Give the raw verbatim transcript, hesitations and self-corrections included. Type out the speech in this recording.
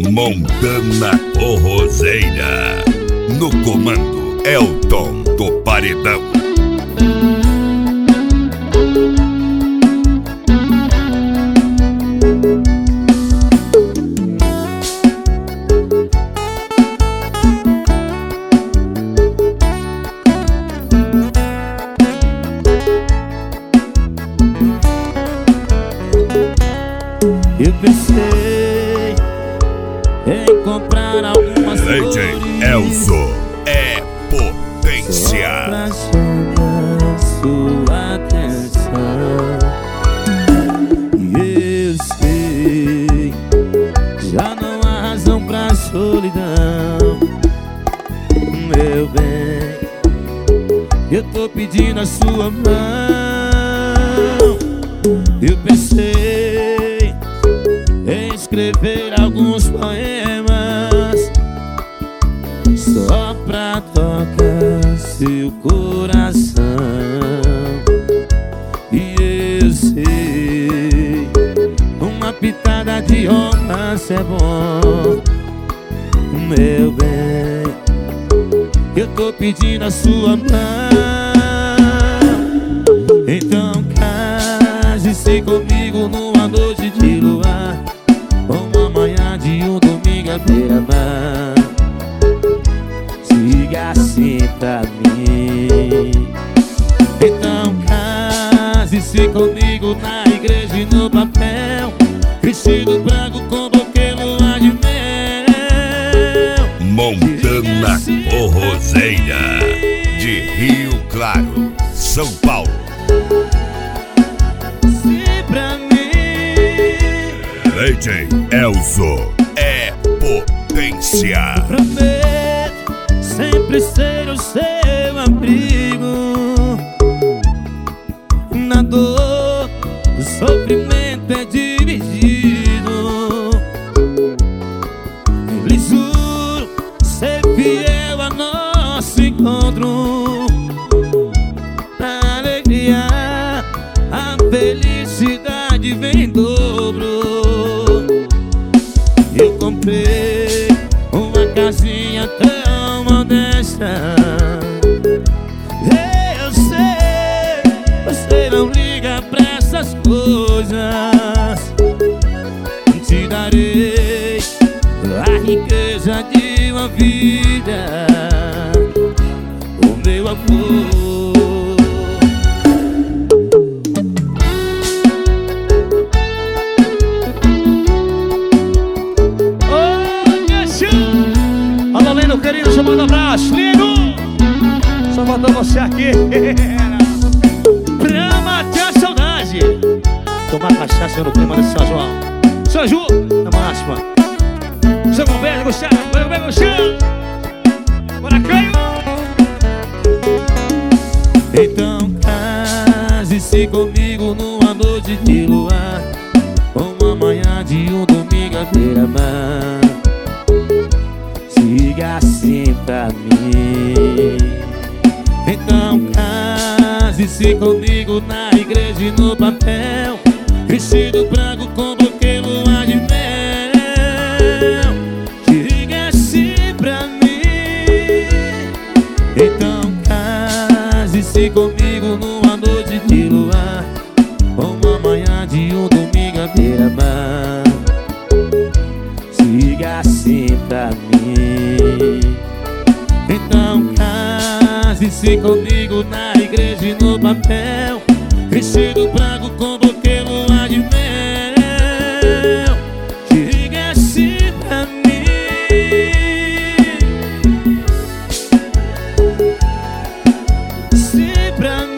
Montana Forrozeira. No comando, Elton do Paredão. Eu pensei em comprar algumas D J Elzo é potência. pra chamar sua atenção. E eu sei, já não há razão pra solidão. Meu bem, eu tô pedindo a sua mão. Eu pensei em escrever alguns poemas só pra tocar seu coração. E eu sei, uma pitada de romance é bom. Meu bem, eu tô pedindo a sua mão. Então case-se comigo numa noite de luar, uma manhã de um domingo à beira-mar. Siga assim pra mim. Então case-se comigo na igreja e no papel, vestido branco com buquê lua de mel. Montana Forrozeira, de Rio Claro, São Paulo. Se pra mim D J Elzo é potência. prometo sempre ser o seu abrigo. Na dor, o sofrimento é dividido. Eu lhe juro ser fiel a nosso encontro. Na alegria, a felicidade vem em dobro. Eu comprei uma casinha tão modesta. Eu sei, você não liga pra essas coisas. Te darei a riqueza de uma vida, o meu amor. Alô, Leno, querido, só manda um abraço. Leno, só faltou você aqui pra matar a saudade. Tomar cachaça no clima desse São João. São João, na máxima. São Roberto, Gustavo, vai, vai, Gustavo. Bora, Caio. Então case-se comigo numa noite de luar, uma manhã de um domingo à beira-mar. Siga assim pra mim. Então case-se comigo na igreja e no papel, vestido branco com buquê lua de mel. Siga assim pra mim. Então case-se comigo numa noite de luar, uma manhã de um domingo à beira-mar. Siga assim pra mim. Então case-se comigo na igreja e no papel, vestido branco com buquê lua de mel. Siga assim pra mim. Se pra mim